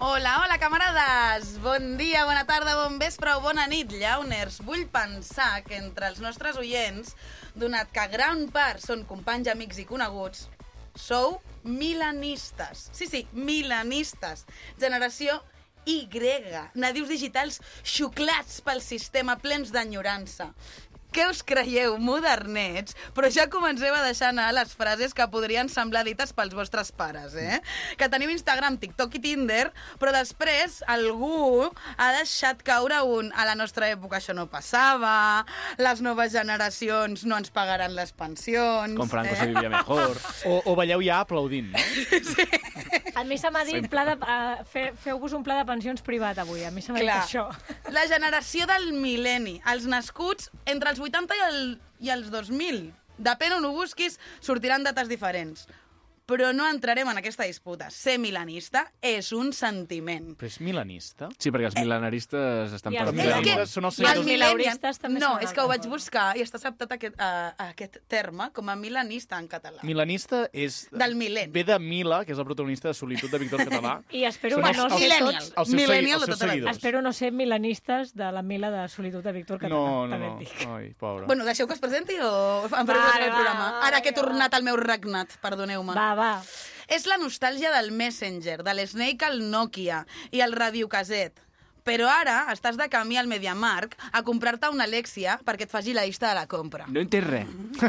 Hola, hola, camarades! Bon dia, bona tarda, bon vespre o bona nit, llauners. Vull pensar que entre els nostres oients, donat que gran part són companys, amics i coneguts, sou milenistes. Sí, milenistes. Generació Y, nadius digitals xuclats pel sistema, plens d'enyorança. Què us creieu, modernets? Però ja comenceu a deixar anar les frases que podrien semblar dites pels vostres pares, Que teniu Instagram, TikTok i Tinder, però després algú ha deixat caure a la nostra època això no passava, les noves generacions no ens pagaran les pensions... Com Franco se vivia mejor. O balleu ja aplaudint, no? Sí. A mi se m'ha dit, feu-vos un pla de pensions privat avui, a mi se m'ha dit això. La generació del mil·lenni, els nascuts entre els 80 i els 2000. Depèn on ho busquis, sortiran dates diferents. Però no entrarem en aquesta disputa. Ser milenista és un sentiment. Però és milenista? Sí, perquè els mil·lenaristes estan per són els milauristes també. No, és que ho vaig buscar i està acceptat aquest terme com a milenista en català. Milenista és... Del mil·lenni. Ve de Mila, que és el protagonista de Solitud de Víctor Català. I espero no ser tots... Millennial de tota la vida. Espero no ser milenistes de la Mila de Solitud de Víctor Català. No. Ai, pobre. Bueno, deixeu que es presenti o em fareu el programa? Ara que he tornat al meu regnat, perdoneu-me. Va. És la nostàlgia del Messenger, de l'Snake al Nokia i el radiocaset. Però ara estàs de camí al MediaMarkt a comprar-te una Alexia perquè et faci la llista de la compra. No entès res.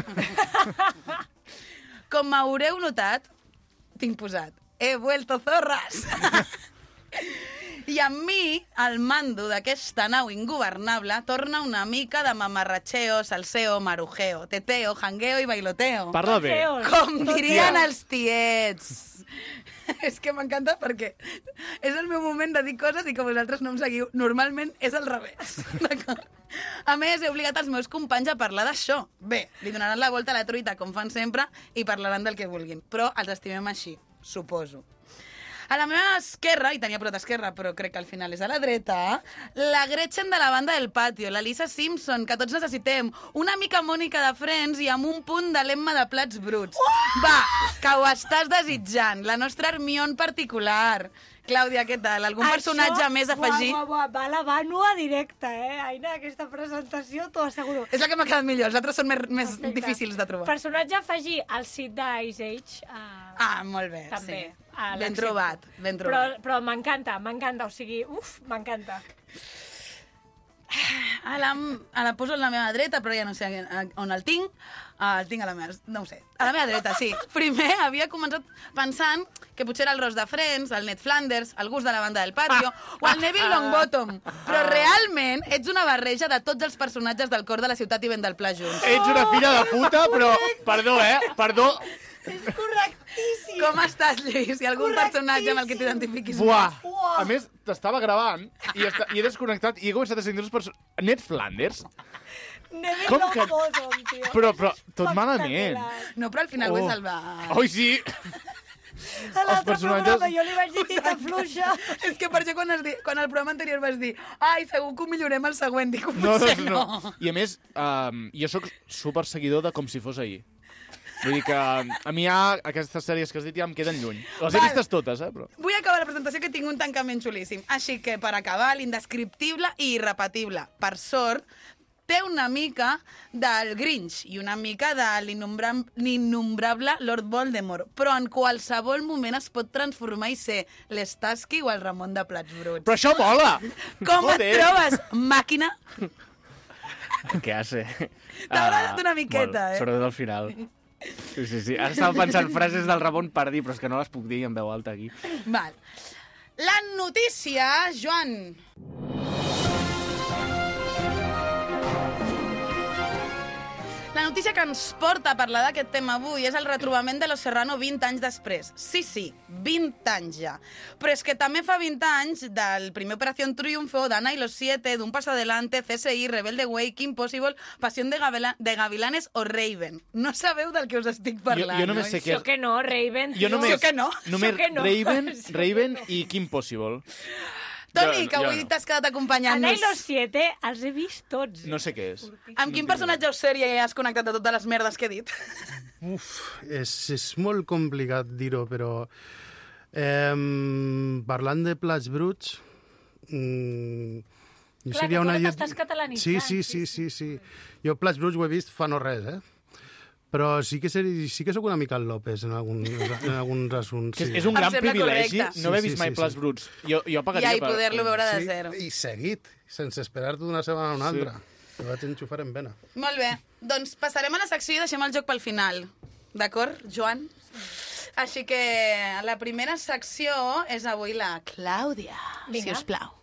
Com haureu notat, tinc posat he vuelto zorras. I amb mi, al mando d'aquesta nau ingovernable, torna una mica de mamarratxeo, salseo, marujeo, teteo, jangueo i bailoteo. Parla bé. Com dirien els tiets. És que m'encanta perquè és el meu moment de dir coses i que vosaltres no em seguiu. Normalment és al revés. D'acord? A més, he obligat els meus companys a parlar d'això. Bé, li donaran la volta a la truita, com fan sempre, i parlaran del que vulguin. Però els estimem així, suposo. A la meva esquerra, i tenia prota esquerra, però crec que al final és a la dreta, la Gretchen de la banda del patio, la Lisa Simpson, que tots necessitem, una mica Mònica de Friends i amb un punt de l'Emma de Plats Bruts. Va, que ho estàs desitjant, la nostra Hermione particular. Clàudia, què tal? Algun personatge més a afegir? Va la vànua directa, Aina, aquesta presentació, t'ho asseguro. És la que m'ha quedat millor, els altres són més difícils de trobar. Personatge a afegir, el Sid d'Ice Age. Molt bé, també, sí. Ben trobat, ben trobat. Però m'encanta, o sigui, m'encanta. La poso a la meva dreta, però ja no sé on el tinc. El tinc a la meva... No ho sé. A la meva dreta, sí. Primer havia començat pensant que potser era el Ross de Friends, el Ned Flanders, el Gus de la banda del patio o el Neville Longbottom. Però realment ets una barreja de tots els personatges del cor de la ciutat i vent del pla junts. Ets una filla de puta, però... Perdó, Perdó. És correctíssim. Com estàs, Lluís? Hi ha algun personatge amb el que t'identifiquis Buah. més? A més, t'estava gravant i he desconnectat i he començat a sentir les persones... Ned Flanders? Neville Longbottom, tio. Però tot malament. No, però al final ho he salvat. Oi, sí. A l'altre programa jo li vaig dir tita fluixa. És que per això quan el programa anterior vas dir ai, segur que ho millorem el següent, dic, potser no. I a més, jo sóc super seguidor de Com si fos ahir. Vull dir que a mi aquestes sèries que has dit ja em queden lluny. Les he vistes totes, però... Vull acabar la presentació que tinc un tancament xulíssim. Així que, per acabar, l'indescriptible i irrepetible, per sort, té una mica del Grinch i una mica de l'innombrable Lord Voldemort, però en qualsevol moment es pot transformar i ser l'Starsky o el Ramon de Plats Bruts. Però això mola! Com et trobes, màquina? Què hace? T'ha agradat una miqueta, Sobretot al final. Sí. Ara estava pensant frases del Ramon per dir, però és que no les puc dir en veu alta aquí. Val. La notícia, Joan. La notícia que ens porta a parlar d'aquest tema avui és el retrobament de Los Serrano 20 anys després. Sí, 20 anys ja. Però és que també fa 20 anys del primer Operación Triunfo, d'Ana y los Siete, d'Un Paso Adelante, CSI, Rebelde Way, Kim Possible, Pasión de Gavilanes o Raven. No sabeu del que us estic parlant, jo només sé que... Això que no, Raven. Jo només... Això que no. Només Raven i Kim Possible. Toni, que avui t'has quedat acompanyant-nos. Ana y los Siete els he vist tots. No sé què és. Amb quin personatge o sèrie has connectat de totes les merdes que he dit? És molt complicat dir-ho, però Parlant de plats bruts... Clar, que tu ara t'estàs catalanitzant. Sí. Jo plats bruts ho he vist fa no res, Però sí que sóc una mica el López en alguns assumptes. Sí. És un gran privilegi correcte. no haver vist mai plats bruts. Jo pagaria I poder-lo veure de zero. I seguit, sense esperar-te d'una setmana a una altra. Que vaig enxufar en vena. Molt bé, doncs passarem a la secció i deixem el joc pel final. D'acord, Joan? Així que la primera secció és avui la Clàudia, si us plau.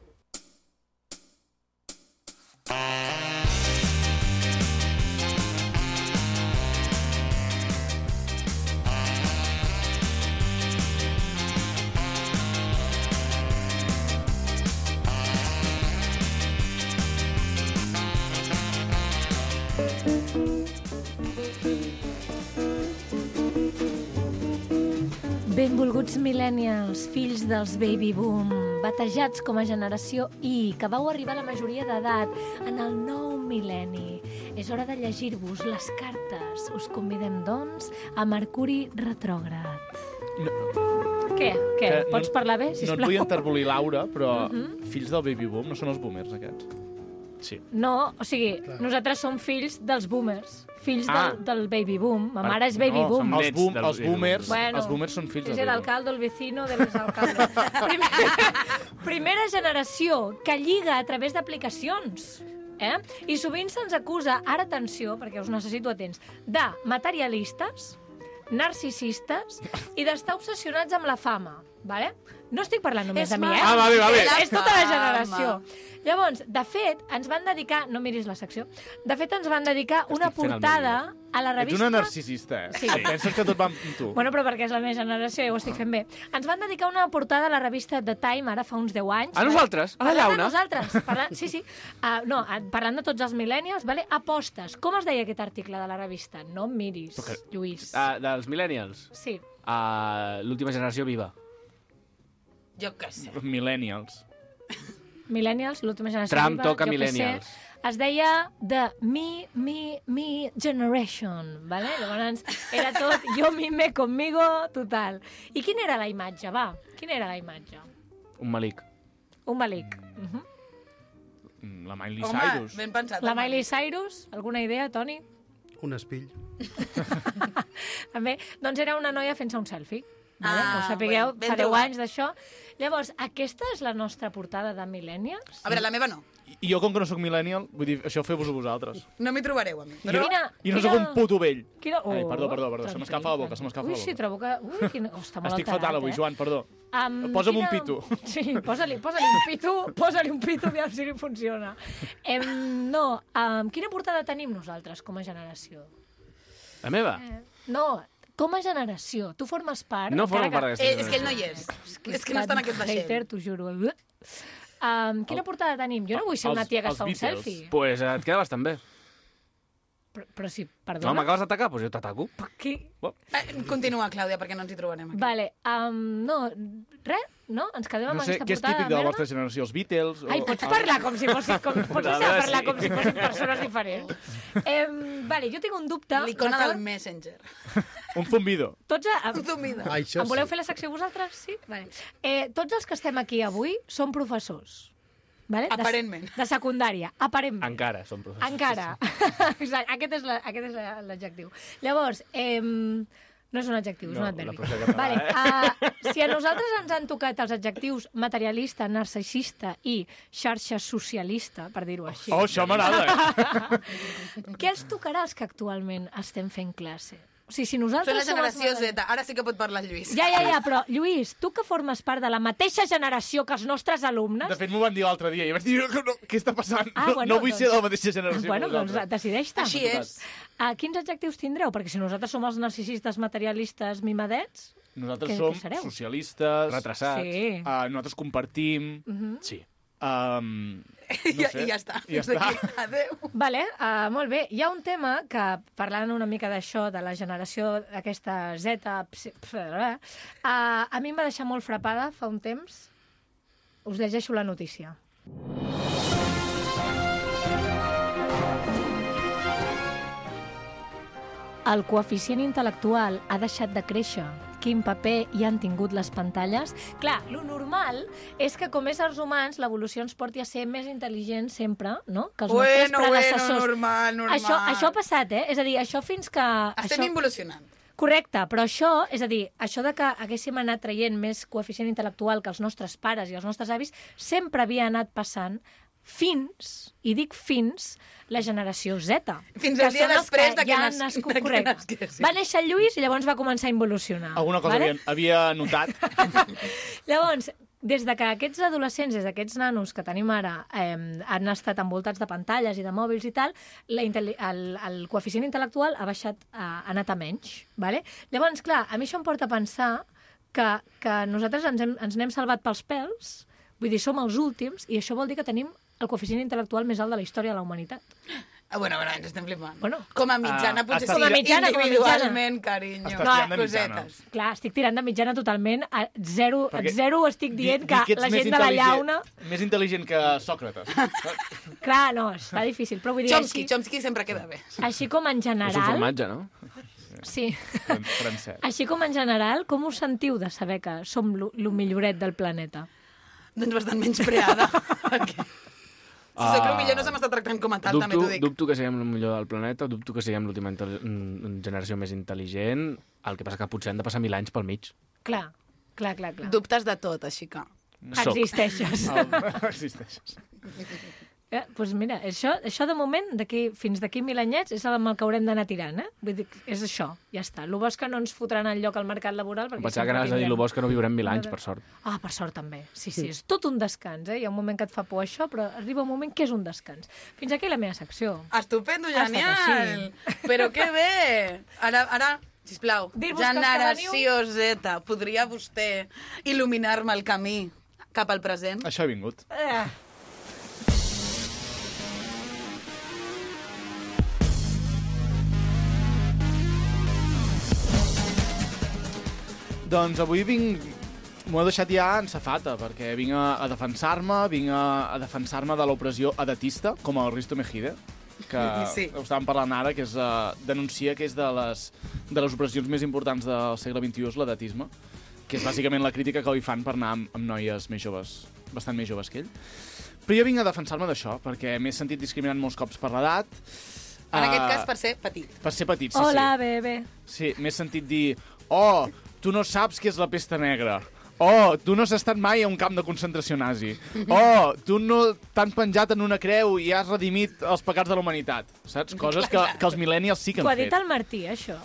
Benvolguts millennials, fills dels baby boom, batejats com a generació I, que vau arribar a la majoria d'edat en el nou mil·lenni. És hora de llegir-vos les cartes. Us convidem, doncs, a Mercuri retrògrad. Què? Pots parlar bé, sisplau? No et vull enterbolir, Laura, però fills del baby boom no són els boomers, aquests? Sí. No, o sigui, nosaltres som fills dels boomers, fills del baby boom. Ma mare és baby boom. Els boomers són fills del baby boom. És l'alcalde, el vecino de les alcaldes. Primera generació que lliga a través d'aplicacions. I sovint se'ns acusa, ara atenció, perquè us necessito atents, de materialistes, narcisistes i d'estar obsessionats amb la fama. Vale? No estic parlant només de mi, Vale. És tota la generació. Llavors, de fet, ens van dedicar... No miris la secció. De fet, ens van dedicar una portada a la revista... Ets una narcisista, Sí. Penses que tot va amb tu. Bueno, però perquè és la meva generació i ho estic fent bé. Ens van dedicar una portada a la revista The Time, ara fa uns 10 anys. A nosaltres? A la Parlant Llauna? de nosaltres. Sí. Parlant de tots els millennials, vale? Apostes. Com es deia aquest article de la revista? No em miris, Lluís. Dels millennials? Sí. L'última generació viva. Jo què sé. Millennials. Millennials, l'última generació Trump viva, toca jo què millennials. sé. Es deia The Me Generation, ¿vale? Llavors era tot yo, me, conmigo, total. I quina era la imatge, va? Quina era la imatge? Un malic. Un malic. La Miley Home, Cyrus. ben pensat. La Miley Cyrus, alguna idea, Toni? Un espill. També. Doncs era una noia fent-se un selfie. Vale? Que ho sapigueu, ben fa 10 trobat. anys d'això. Llavors, aquesta és la nostra portada de Millennials? A veure, la meva no. I jo, com que no sóc millennial, vull dir, això feu-vos-ho vosaltres. No m'hi trobareu, a mi. I no sóc un puto vell. Ai, perdó, se m'escafa la boca, Ui, sí, trobo que... Ui, està molt Estic alterat, fatal avui, Joan, perdó. Posa'm un pito. Sí, posa-li un pito, aviam si li funciona. Quina portada tenim nosaltres com a generació? La meva? No, com a generació. Tu formes part... No formo part d'aquesta generació. És que ell no hi és. És que no està en aquest vaixell. Hater, t'ho juro. Quina portada tenim? Jo no vull ser una tia que es fa un selfie. Pues et queda bastant bé. Però sí, No, perdona. m'acabes d'atacar? Doncs jo t'ataco. Continua, Clàudia, perquè no ens hi trobarem aquí. Vale, res, no? Ens quedem amb No sé, aquesta què és portada típic de la merda? vostra generació? Els Beatles? Ai, pots parlar com si fossin persones diferents. Vale, jo tinc un dubte. L'icona d'acord? del Messenger. Un zumbido. Tots Zumida. Això em voleu fer la secció vosaltres? Sí? Vale. Tots els que estem aquí avui som professors. Vale? Aparentment. De secundària, aparentment. Encara som professors. Encara. Exacte, aquest és l'adjectiu. Llavors, no és un adjectiu, és un adverbi. Si a nosaltres ens han tocat els adjectius materialista, narcisista i xarxa socialista, per dir-ho així. Oh, això m'agrada. Què els tocarà els que actualment estem fent classe? O sigui, si nosaltres Són la generació som els... Z. Ara sí que pot parlar Lluís. Ja, però, Lluís, tu que formes part de la mateixa generació que els nostres alumnes... De fet, m'ho van dir l'altre dia i vaig dir, què està passant? No vull ser de la mateixa generació. Bueno, doncs decideix-te. Així és. Quins adjectius tindreu? Perquè si nosaltres som els narcisistes materialistes mimadets... Nosaltres Què som sereu? socialistes, retrasats. Sí. Nosaltres compartim... Sí. I ja està. Ja està. Adéu. Vale, molt bé. Hi ha un tema que, parlant una mica d'això, de la generació aquesta Z, a mi em va deixar molt frapada fa un temps. Us llegeixo la notícia. El coeficient intel·lectual ha deixat de créixer, quin paper hi han tingut les pantalles. Clar, lo normal és que com éssers humans l'evolució ens porti a ser més intel·ligents sempre, no? Que els nostres predecessors. Normal. Això ha passat, És a dir, això fins que... Estem involucionant. Correcte, però això, és a dir, això de que haguéssim anat traient més coeficient intel·lectual que els nostres pares i els nostres avis, sempre havia anat passant fins, i dic fins, la generació Z. Fins al dia després de que Correcte. Va néixer el Lluís i llavors va començar a involucionar. Alguna cosa havia notat. Llavors, des de que aquests adolescents, des d'aquests nanos que tenim ara, han estat envoltats de pantalles i de mòbils i tal, el coeficient intel·lectual ha baixat, ha anat a menys. Vale? Llavors, clar, a mi això em porta a pensar que nosaltres ens n'hem salvat pels pèls, vull dir, som els últims, i això vol dir que tenim el coeficient intel·lectual més alt de la història de la humanitat. Bueno, ens estem flipant. Bueno. Com a mitjana, potser com a mitjana, individualment, carinyo. Estàs tirant de mitjana. Clar, estic tirant de mitjana totalment. A zero estic dient que la gent de la llauna... Més intel·ligent que Sòcrates. Clar, no, està difícil, però vull dir... Chomsky sempre queda bé. Així com en general... És un formatge, no? Sí. Francès. Així com en general, com us sentiu de saber que som lo milloret del planeta? Doncs bastant menyspreada. Si sóc el millor no se m'està tractant com a tal, també t'ho dic. Dubto que siguem el millor del planeta, dubto que siguem l'última generació més intel·ligent, el que passa que potser han de passar 1000 anys pel mig. Clar. Dubtes de tot, així que... Existeixes. Existeixes. Doncs mira, això de moment, fins d'aquí 1000 anyets, és amb el que haurem d'anar tirant, Vull dir, és això, ja està. El bo és que no ens fotran enlloc al mercat laboral. Pensava que anaves a dir el bo és que no viurem 1000 anys, per sort. Ah, per sort també. Sí, és tot un descans, Hi ha un moment que et fa por això, però arriba un moment que és un descans. Fins aquí la meva secció. Estupendo, genial! Però que bé! Ara, sisplau, generació Z, podria vostè il·luminar-me el camí cap al present? Això he vingut. Doncs avui m'ho he deixat ja en safata, perquè vinc a defensar-me, de l'opressió edatista, com el Risto Mejide, que ho estàvem parlant ara, que denuncia que és de les opressions més importants del segle XXI, és l'edatisme, que és bàsicament la crítica que li fan per anar amb noies més joves, bastant més joves que ell. Però jo vinc a defensar-me d'això, perquè m'he sentit discriminat molts cops per l'edat. En aquest cas, per ser petit. Per ser petit, sí. Hola, bebè. Sí, m'he sentit dir, tu no saps què és la pesta negra. Tu no has estat mai a un camp de concentració nazi. Tu no t'han penjat en una creu i has redimit els pecats de la humanitat. Saps? Coses que els millennials sí que han fet. Ho ha dit el Martí, això.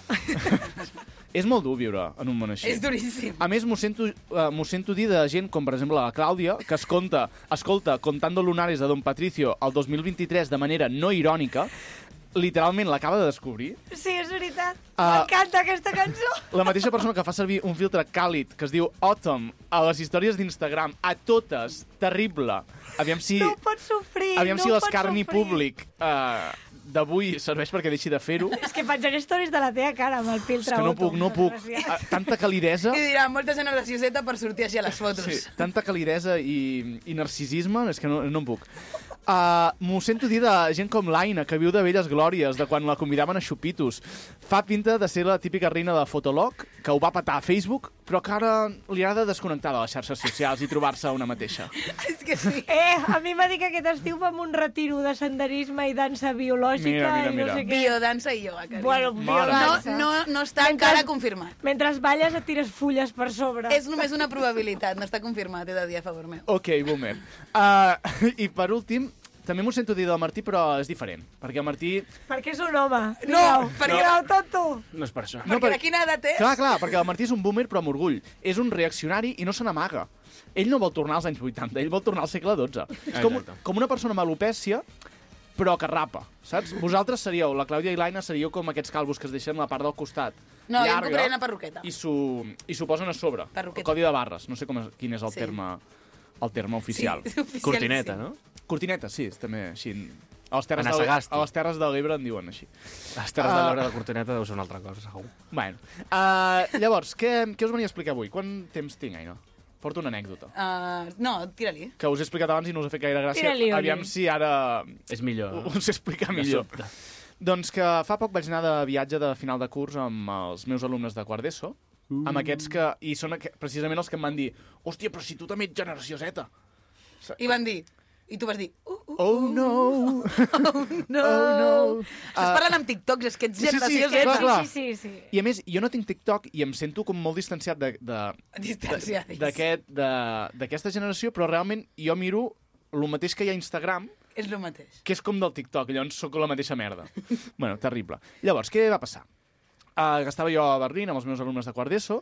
És molt dur viure en un món així. És duríssim. A més, m'ho sento dir de gent com, per exemple, la Clàudia, que escolta Contando Lunares de Don Patricio el 2023 de manera no irònica, literalment l'acaba de descobrir. Sí, és veritat. M'encanta aquesta cançó. La mateixa persona que fa servir un filtre càlid que es diu Autumn a les històries d'Instagram, a totes, terrible. Aviam si... No ho pots sofrir, aviam si l'escarni públic d'avui serveix perquè deixi de fer-ho. És que penjaré stories de la teva cara amb el filtre Autumn. No puc. Tanta calidesa... I dirà, molta generació Z per sortir així a les fotos. Sí, tanta calidesa i narcisisme, és que no en puc. M'ho sento dir de gent com l'Aina, que viu de velles glòries, de quan la convidaven a xupitos. Fa pinta de ser la típica reina de Fotolog, que ho va patar a Facebook, però que ara li agrada desconnectar de les xarxes socials i trobar-se una mateixa. És que sí. A mi m'ha dit que aquest estiu fem un retiro de senderisme i dansa biològica i no sé què. Biodansa i ioga, carinyo. Bueno, biodansa. No està encara confirmat. Mentre balles et tires fulles per sobre. És només una probabilitat, no està confirmat, he de dir a favor meu. Ok, boomer. I per últim, també m'ho sento dir del Martí, però és diferent. Perquè el Martí... Perquè és un home. No, perquè... No, tonto. No és per això. Perquè de quina edat és? Clar, perquè el Martí és un boomer, però amb orgull. És un reaccionari i no se n'amaga. Ell no vol tornar als anys 80, ell vol tornar al segle XII. És com una persona amb alopècia, però que rapa, saps? Vosaltres seríeu, la Clàudia i l'Aina, seríeu com aquests calvos que es deixen la part del costat. No, jo em llarga, compraré una perruqueta. I s'ho posen a sobre. Perruqueta. El codi de barres. No sé quin és el terme oficial. Sí, oficial. Cortineta, no? Cortineta, sí, és també així. A les Terres de l'Ebre en diuen així. A les Terres de l'Ebre de Cortineta deu ser una altra cosa, segur. Bueno, llavors, què us venia a explicar avui? Quant temps tinc, Aina? Porto una anècdota. No, tira-li. Que us he explicat abans i no us ha fet gaire gràcia. Tira-li, aviam si ara... És millor. Us explicar millor. Doncs que fa poc vaig anar de viatge de final de curs amb els meus alumnes de quart d'ESO amb aquests que... I són precisament els que em van dir hòstia, però si tu també ets generació Z. I van dir... I tu vas dir... Oh, no! Oh, no! Estàs parlant amb TikToks, és que ets generació Z. clar. Sí. I a més, jo no tinc TikTok i em sento com molt distanciat d'aquesta generació, però realment jo miro el mateix que hi ha a Instagram, És el mateix. que és com del TikTok, llavors sóc la mateixa merda. Bueno, terrible. Llavors, què va passar? Estava jo a Berlín amb els meus alumnes de quart d'ESO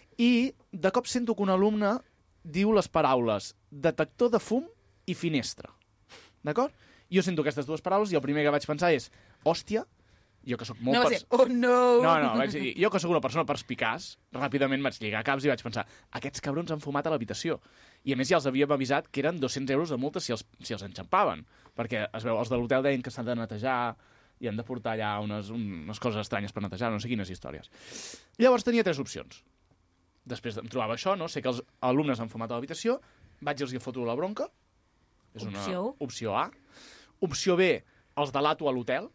i de cop sento que un alumne diu les paraules detector de fum i finestra. D'acord? Jo sento aquestes dues paraules i el primer que vaig pensar és hòstia, jo que sóc molt... No va ser, oh no! No, vaig dir, jo que sóc una persona perspicaç, ràpidament vaig lligar caps i vaig pensar aquests cabrons han fumat a l'habitació. I a més ja els havíem avisat que eren 200 euros de multa si els enxampaven. Perquè, es veu, els de l'hotel deien que s'han de netejar i han de portar allà unes coses estranyes per netejar, no sé quines històries. Llavors tenia 3 opcions. Després em trobava això, no? Sé que els alumnes han fumat a l'habitació, vaig i els foto la bronca. És una opció A. Opció B, els delato a l'hotel.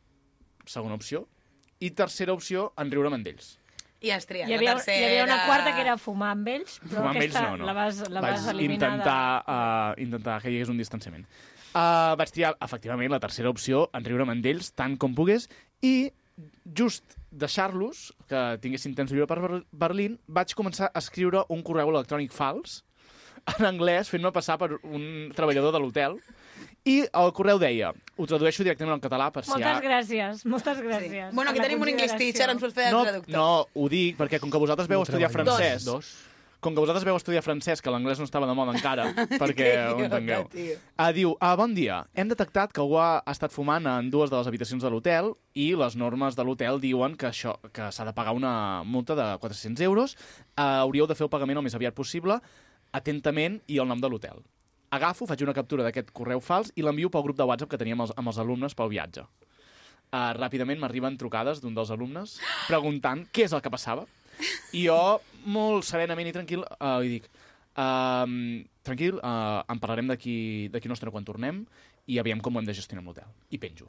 Segona opció. I tercera opció, enriure'm amb ells. I has triat Hi la tercera. havia una quarta que era fumar amb ells, però fumar amb aquesta ells no. la vas eliminar. Vaig intentar que hi hagués un distanciament. Vaig triar, efectivament, la tercera opció, enriure'm amb ells tant com pogués, i just deixar-los, que tinguessin temps lliure per Berlín, vaig començar a escriure un correu electrònic fals en anglès, fent-me passar per un treballador de l'hotel, i el correu deia, ho tradueixo directament al català per si Moltes gràcies. Sí. Bueno, aquí tenim un English teacher, ens pots fer de traductor. No, ho dic perquè com que vosaltres veu estudiar francès... Com que vosaltres veu estudiar francès, que l'anglès no estava de moda encara, perquè ho entengueu. Diu, bon dia, hem detectat que algú ha estat fumant en 2 de les habitacions de l'hotel i les normes de l'hotel diuen que s'ha de pagar una multa de 400 euros. Hauríeu de fer el pagament el més aviat possible, atentament i el nom de l'hotel. Agafo, faig una captura d'aquest correu fals i l'envio pel grup de WhatsApp que teníem amb els alumnes pel viatge. Ràpidament m'arriben trucades d'un dels alumnes preguntant què és el que passava. I jo, molt serenament i tranquil, li dic tranquil, en parlarem d'aquí una estona quan tornem i aviam com ho hem de gestionar amb l'hotel. I penjo.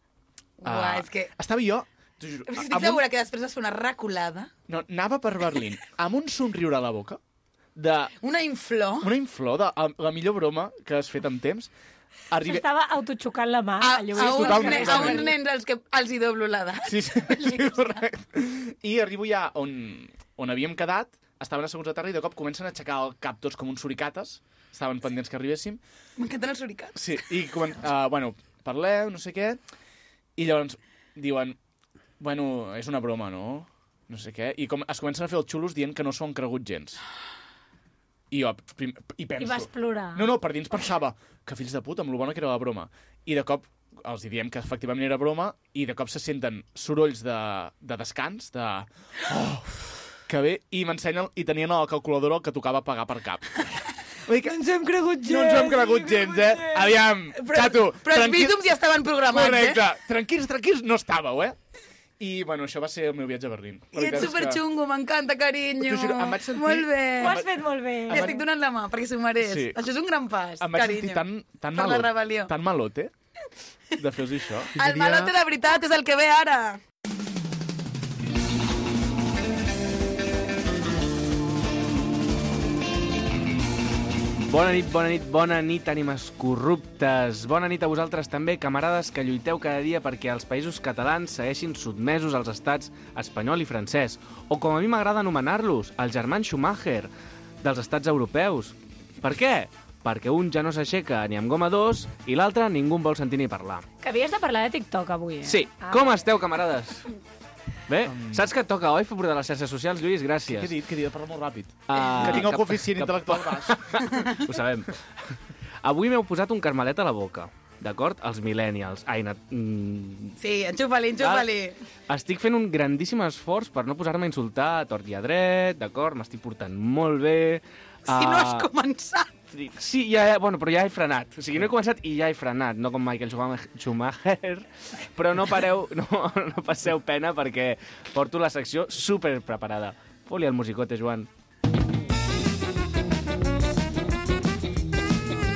És que... Estava jo... Estic segura que després vas fer una reculada. No, anava per Berlín amb un somriure a la boca. Una inflor. Una inflor de la millor broma que has fet en temps. S'estava autoxocant la mà. A uns nens als que els hi doblo l'edat. Sí, correcte. I arribo ja on havíem quedat, estaven asseguts a terra i de cop comencen a aixecar el cap tots com uns suricates. Estaven pendents que arribéssim. M'encanten els suricats. Sí, i parleu, no sé què, i llavors diuen, bueno, és una broma, no? No sé què. I es comencen a fer els xulos dient que no s'ho han cregut gens. I jo penso... I vas plorar. No, per dins pensava que fills de puta, amb lo bona que era la broma. I de cop els diem que efectivament era broma i de cop se senten sorolls de descans, que bé, i m'ensenyen i tenien a la calculadora el que tocava pagar per cap. No ens hem cregut gens. No ens hem cregut gens, Aviam, xato. Però els bítoms ja estaven programats, correcte. Tranquils, no estàveu, I, bueno, això va ser el meu viatge a Berlín. I ets superxungo, m'encanta, carinyo. T'ho juro, em vaig sentir... Molt bé. Ho has fet molt bé. Li estic donant la mà, perquè s'ho mereix. Sí. Això és un gran pas, carinyo. Em vaig sentir tan malote de fer-vos això. El malote de veritat és el que ve ara. Bona nit, ànimes corruptes. Bona nit a vosaltres també, camarades que lluiteu cada dia perquè els països catalans segueixin sotmesos als estats espanyol i francès, o com a mi m'agrada anomenar-los, els germans Schumacher dels estats europeus. Per què? Perquè un ja no s'aixeca ni amb goma 2 i l'altre ningú en vol sentir ni parlar. Que havies de parlar de TikTok avui, Sí. Com esteu, camarades? Bé, saps que et toca, oi, fer de les xarxes socials, Lluís? Gràcies. Què he dit? Parla molt ràpid. Que tinc el coeficient intel·lectual baix. Ho sabem. Avui m'heu posat un carmelet a la boca, d'acord? Els millennials. Sí, enxufa-li. Estic fent un grandíssim esforç per no posar-me a insultar a tort i a dret, d'acord? M'estic portant molt bé. Si no has començat. Sí, però ja he frenat. O sigui, no he començat i ja he frenat, no com Michael Schumacher, però no passeu pena perquè porto la secció super preparada. Foli el musicote, Joan.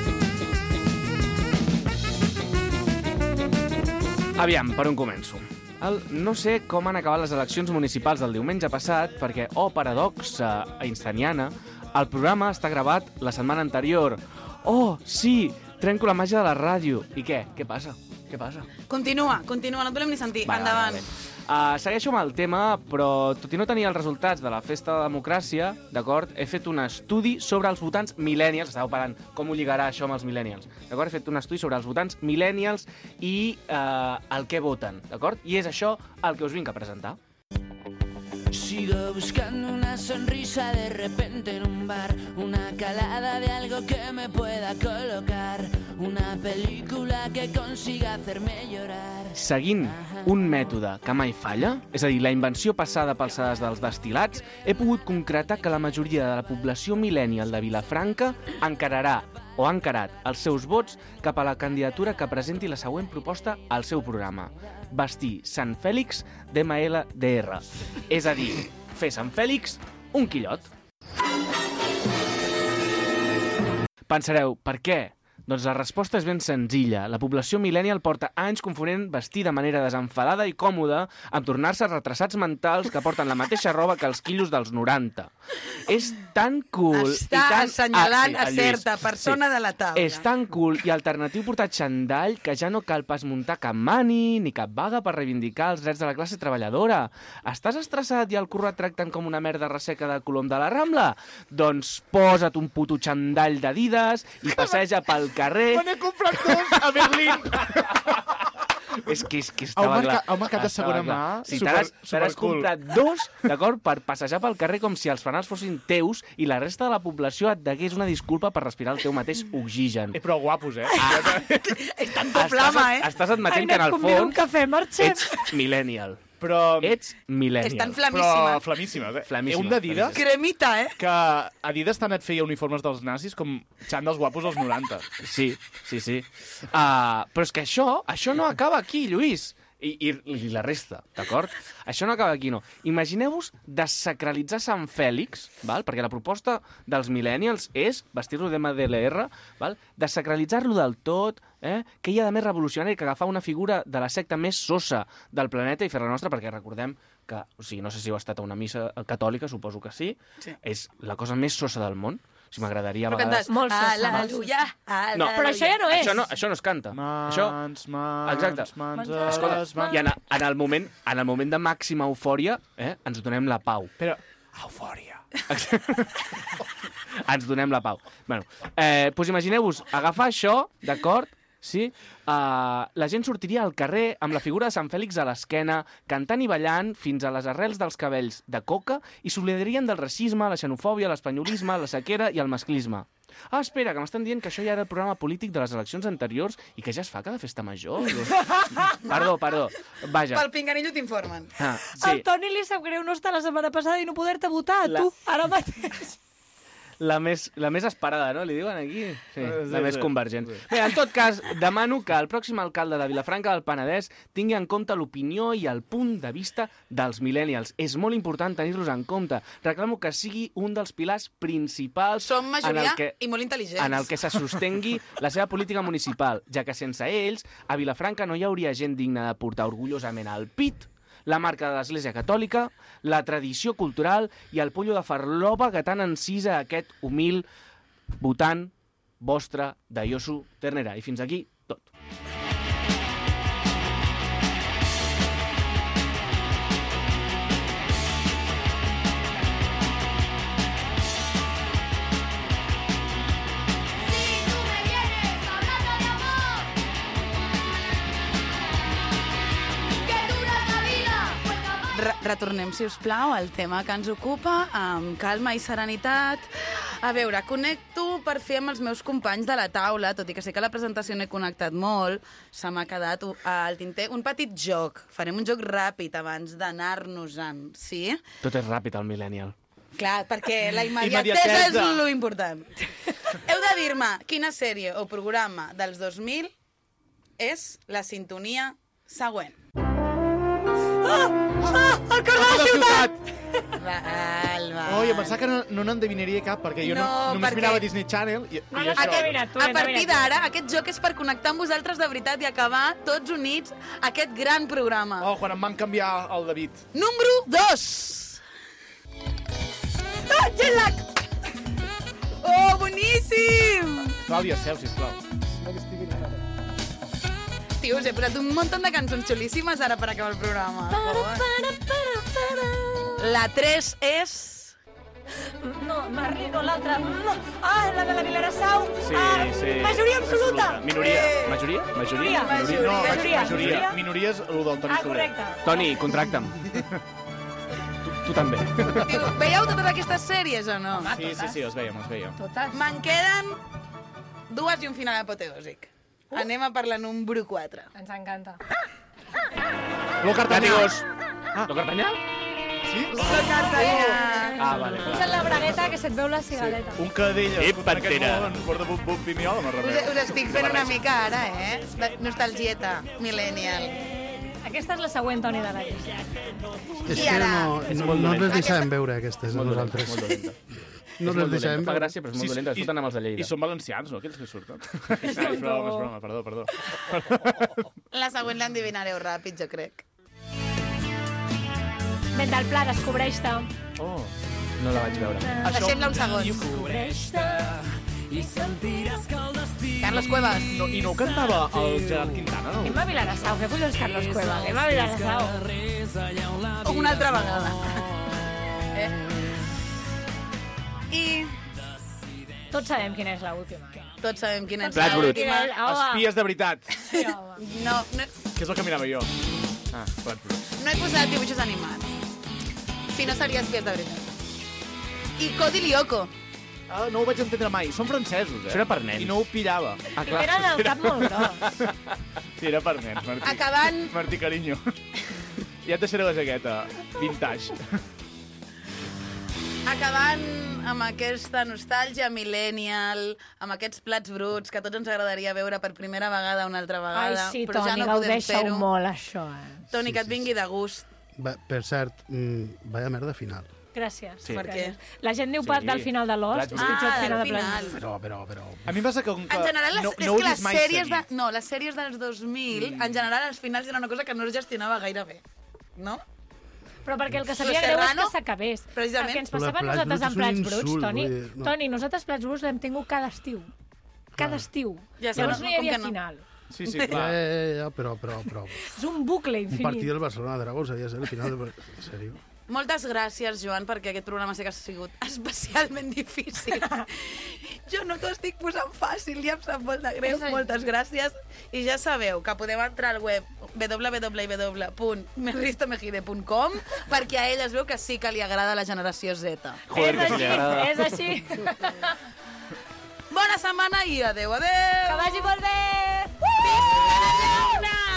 Aviam, per on començo? No sé com han acabat les eleccions municipals del diumenge passat, perquè, paradoxa einsteiniana, el programa està gravat la setmana anterior. Sí, trenco la màgia de la ràdio. I què? Què passa? Continua, no et volem ni sentir. Endavant. Segueixo amb el tema, però tot i no tenir els resultats de la Festa de la Democràcia, d'acord, he fet un estudi sobre els votants millennials. Estàveu parlant com ho lligarà això amb els millennials. D'acord? He fet un estudi sobre els votants millennials i el que voten, d'acord? I és això el que us vinc a presentar. Sigo buscando una sonrisa de repente en un bar, una calada de algo que me pueda colocar, una película que consiga hacerme llorar. Seguint un mètode que mai falla, és a dir, la invenció passada pels sedars dels destil·lats, he pogut concretar que la majoria de la població millennial de Vilafranca encararà o ha encarat els seus vots cap a la candidatura que presenti la següent proposta al seu programa: vestir Sant Fèlix d'MLDR. És a dir, fer Sant Fèlix un quillot. Pensareu, per què? Doncs la resposta és ben senzilla. La població millennial porta anys confonent vestir de manera desenfadada i còmoda amb tornar-se retrasats mentals que porten la mateixa roba que els quilos dels 90. És tan cool... Està assenyalant a certa persona de la taula. És tan cool i alternatiu portar xandall que ja no cal pas muntar cap mani ni cap vaga per reivindicar els drets de la classe treballadora. Estàs estressat i el curro et tracten com una merda resseca de Colom de la Rambla? Doncs posa't un puto xandall d'Adidas i passeja pel carrer... Me n'he comprat dos a Berlín! És que estava clar. El mercat de segona mà, sí, t'has comprat dos, d'acord, per passejar pel carrer com si els fanals fossin teus i la resta de la població et degués una disculpa per respirar el teu mateix oxigen. Però guapos, És tanta flama, Estàs admetent que en el fons un cafè, marxem. ets millennial. Però... Ets millennial. Estan flamíssimes. Però flamíssimes, Flamíssimes. Un d'Adidas... Cremita, Que Adidas tant et feia uniformes dels nazis com xandals guapos dels 90. Sí. Però és que això no acaba aquí, Lluís. I la resta, d'acord? Això no acaba aquí, no. Imagineu-vos desacralitzar Sant Fèlix, val? Perquè la proposta dels millennials és vestir-lo d'MDLR, val? Desacralitzar-lo del tot, que hi ha de més revolucionari que agafar una figura de la secta més sosa del planeta i fer-la nostra, perquè recordem que, no sé si heu estat a una missa catòlica, suposo que sí, és la cosa més sosa del món. Si m'agradaria a vegades... Molt sosa. Aleluia, aleluia. No, però això ja no és. Això no es canta. Mans, Exacte. Escolta, i en el moment de màxima eufòria, ens donem la pau. Però... Eufòria. Ens donem la pau. Bueno, doncs imagineu-vos agafar això, d'acord? Sí? La gent sortiria al carrer amb la figura de Sant Fèlix a l'esquena, cantant i ballant fins a les arrels dels cabells de coca i s'oblidarien del racisme, la xenofòbia, l'espanyolisme, la sequera i el masclisme. Espera, que m'estan dient que això ja era el programa polític de les eleccions anteriors i que ja es fa cada festa major. Perdó. Vaja. Pel Pinganillo t'informen. Sí. Al Toni li sap greu no estar la setmana passada i no poder-te votar, tu, ara mateix. La més esperada, no? Li diuen aquí? Sí, la més convergent. Bé, en tot cas, demano que el pròxim alcalde de Vilafranca del Penedès tingui en compte l'opinió i el punt de vista dels millennials. És molt important tenir-los en compte. Reclamo que sigui un dels pilars principals... Som majoria i molt intel·ligents. En el que se sostengui la seva política municipal, ja que sense ells, a Vilafranca no hi hauria gent digna de portar orgullosament al pit la marca de l'Església Catòlica, la tradició cultural i el pollo de farlopa que tant encisa aquest humil votant vostre de Josu Ternera. I fins aquí tot. Retornem, si us plau, al tema que ens ocupa, amb calma i serenitat. A veure, connecto per fer amb els meus companys de la taula, tot i que sé que la presentació no he connectat molt, se m'ha quedat al tinter un petit joc. Farem un joc ràpid abans d'anar-nos-en, sí? Tot és ràpid, al millennial. Clar, perquè la immediatesa és lo important. Heu de dir-me quina sèrie o programa dels 2000 és la sintonia següent. El cor de la ciutat! Val. Oh, jo pensava que no n'endevinaria cap, perquè jo només mirava Disney Channel i això... A partir d'ara, aquest joc és per connectar amb vosaltres de veritat i acabar tots units aquest gran programa. Oh, quan em van canviar el David. Número 2. Ah, jet-lag! Oh, boníssim! Clàudia, seu, sisplau. Tio, us he posat un munt de cançons xulíssimes ara per acabar el programa. La 3 és... No, Marlino, l'altra. Ah, la de la Vilarasau. Sí. Majoria absoluta. Minoria. Majoria? Majoria. Minoria és el del Toni Soler. Correcte. Toni, contracta'm. Tu també. Tio, veieu totes aquestes sèries o no? Sí, els veiem. Totes. Me'n queden 2 i un final apoteòsic. Anem a per la número 4. Ens encanta. Lo Cartanyós. Lo Cartanyà? Sí? Ah, vale. Posa't la bragueta que se't veu la cigaleta. Un cadell. Pantera. Porta bum pinyola, me'n recordo. Us estic fent una mica ara, de nostalgieta millennial. Aquesta és la següent, Toni, de la llista. És I que ara? no les deixàvem veure, aquestes, a nosaltres. Molt dolenta. No les deixàvem Fa veure. gràcia, però és molt dolenta. Surten amb els de Lleida. I són valencians, no, aquells que surten? És broma, perdó. La següent l'endivinareu ràpid, jo crec. Vent del Pla, descobreix-te. Oh, no la vaig veure. Deixem-la un segon. Descobreix-te. Carlos Cuevas. I no ho cantava el Gerard Quintana, no? Anem a Vilarasau. Què collons Carlos Cuevas? Anem a Vilarasau. Una altra vegada. I Tots sabem quina és l'última. tots sabem quina és Plats bruts. l'última. Espies de veritat, Sí, home. No que és el que mirava jo. Ah, plats bruts. he posat dibuixos animats. Si no seria espies de veritat. I Cody Lyoko. Ah, no ho vaig entendre mai. Són francesos, Això era per nens. I no ho pillava. Ah, clar. Tenen el cap molt gros. Sí, era per nens, Martí. Acabant... Martí, carinyo. Ja et deixaré la jaqueta. Vintage. Acabant amb aquesta nostàlgia millennial, amb aquests plats bruts que a tots ens agradaria veure per primera vegada una altra Ai, vegada, sí, però ja Toni, no podem gaudeix-ho fer-ho. molt, això, Toni, que et vingui de gust. Per cert, vaya merda final. Gràcies. Sí. Per què? La gent diu Sí. del final de l'Ost. Plats és bruts. pitjor el del final de final. Plats. Però... A mi em passa que... En general, no és ho que he les vist mai sèries, seguit. les sèries dels 2000, en general, els finals era una cosa que no es gestionava gaire bé. No? Però perquè el que Lo sabia greu és Serrano, que s'acabés. El precisament. que ens Però passava a Plats nosaltres amb Bruts Plats és un Bruts, insult, Toni, vull dir, no. Toni, nosaltres Plats Bruts l'hem tingut cada estiu. Cada estiu. Ja sé, Llavors no, no hi havia com que no. final. Sí, clar. Però... És un bucle Un infinit. partit del Barcelona Dragons havia de ser el final de... En sèrio? Moltes gràcies, Joan, perquè aquest programa sé que ha sigut especialment difícil. Jo no t'ho estic posant fàcil, ja em sap molt de greu. Moltes gràcies. I ja sabeu que podeu entrar al web www.merristomejide.com perquè a ell es veu que sí que li agrada la generació Z. Joder, que sí li agrada. És així. Bona setmana i adeu, adeu! Que vagi molt bé! Visca la llauna!